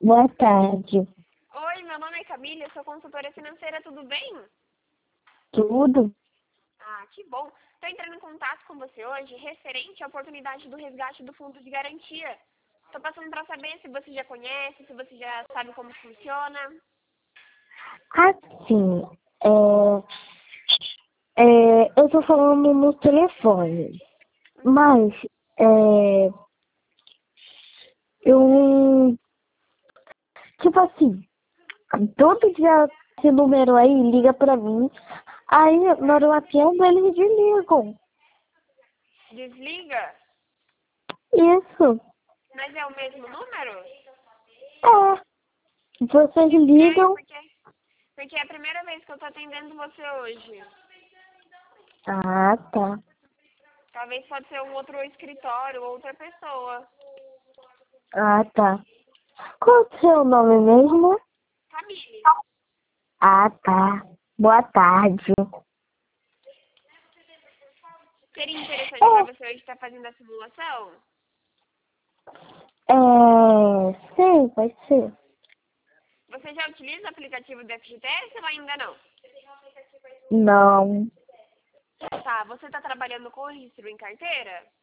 Boa tarde. Oi, meu nome é Camila, eu sou consultora financeira, tudo bem? Tudo? Ah, que bom. Estou entrando em contato com você hoje referente à oportunidade do resgate do fundo de garantia. Estou passando para saber se você já conhece, se você já sabe como funciona. Assim, eu tô falando no telefone, mas eu, tipo assim, todo dia esse número aí liga pra mim, aí na hora eu atendo eles desligam. Desliga? Isso, Mas é o mesmo número? vocês Que estranho, ligam. porque é a primeira vez que eu estou atendendo você hoje. Ah, tá. Talvez pode ser um outro escritório, outra pessoa. Ah, tá. Qual é o seu nome mesmo? Camille, Ah, tá. Boa tarde. seria interessante para você hoje estar fazendo a simulação? Sim, vai ser. Você já utiliza o aplicativo do FGTS ou ainda não? Não. Tá, você está trabalhando com registro em carteira?